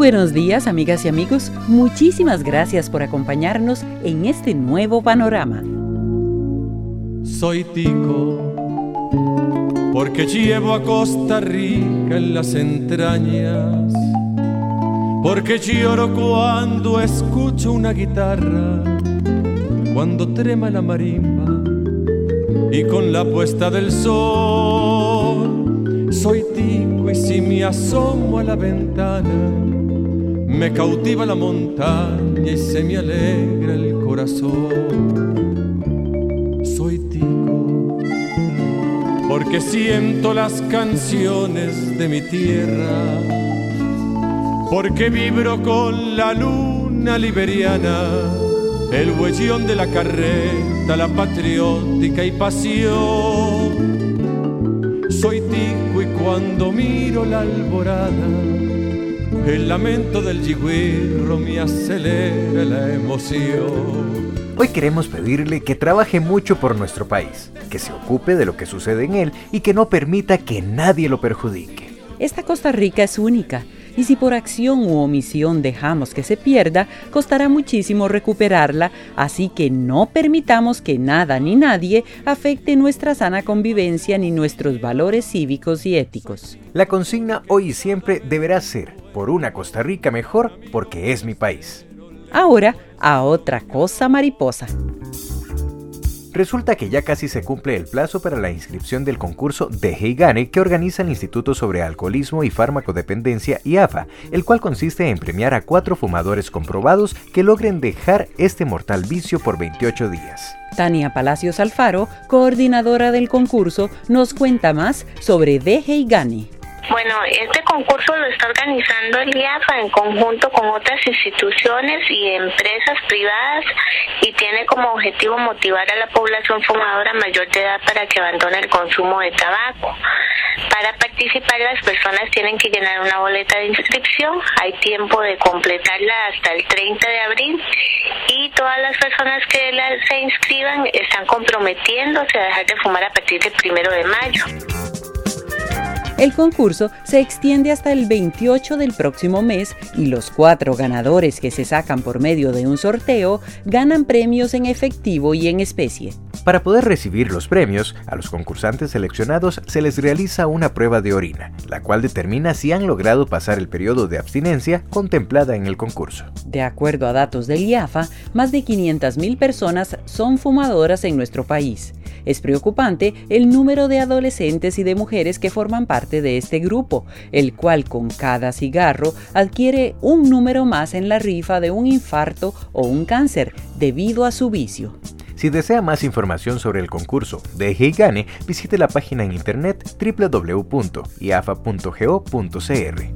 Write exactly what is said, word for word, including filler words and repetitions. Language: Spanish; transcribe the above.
buenos días, amigas y amigos. Muchísimas gracias por acompañarnos en este nuevo panorama. Soy tico porque llevo a Costa Rica en las entrañas, porque lloro cuando escucho una guitarra, cuando trema la marimba y con la puesta del sol. Soy tico y si me asomo a la ventana, me cautiva la montaña y se me alegra el corazón. Soy tico porque siento las canciones de mi tierra, porque vibro con la luna liberiana, el huellón de la carreta, la patriótica y pasión. Soy tico y cuando miro la alborada, el lamento del yigüirro me acelera la emoción. Hoy queremos pedirle que trabaje mucho por nuestro país, que se ocupe de lo que sucede en él y que no permita que nadie lo perjudique. Esta Costa Rica es única, y si por acción u omisión dejamos que se pierda, costará muchísimo recuperarla, así que no permitamos que nada ni nadie afecte nuestra sana convivencia ni nuestros valores cívicos y éticos. La consigna hoy y siempre deberá ser: por una Costa Rica mejor, porque es mi país. Ahora, a otra cosa mariposa. Resulta que ya casi se cumple el plazo para la inscripción del concurso Deje y Gane que organiza el Instituto sobre Alcoholismo y Farmacodependencia I A F A, el cual consiste en premiar a cuatro fumadores comprobados que logren dejar este mortal vicio por veintiocho días. Tania Palacios Alfaro, coordinadora del concurso, nos cuenta más sobre Deje y Gane. Bueno, este concurso lo está organizando el I A F A en conjunto con otras instituciones y empresas privadas y tiene como objetivo motivar a la población fumadora mayor de edad para que abandone el consumo de tabaco. Para participar, las personas tienen que llenar una boleta de inscripción. Hay tiempo de completarla hasta el treinta de abril y todas las personas que la, se inscriban están comprometiéndose a dejar de fumar a partir del primero de mayo. El concurso se extiende hasta el veintiocho del próximo mes y los cuatro ganadores que se sacan por medio de un sorteo ganan premios en efectivo y en especie. Para poder recibir los premios, a los concursantes seleccionados se les realiza una prueba de orina, la cual determina si han logrado pasar el periodo de abstinencia contemplada en el concurso. De acuerdo a datos del I A F A, más de quinientas mil personas son fumadoras en nuestro país. Es preocupante el número de adolescentes y de mujeres que forman parte de este grupo, el cual con cada cigarro adquiere un número más en la rifa de un infarto o un cáncer debido a su vicio. Si desea más información sobre el concurso Deje y Gane, visite la página en internet doble u doble u doble u punto i a f a punto go punto c r.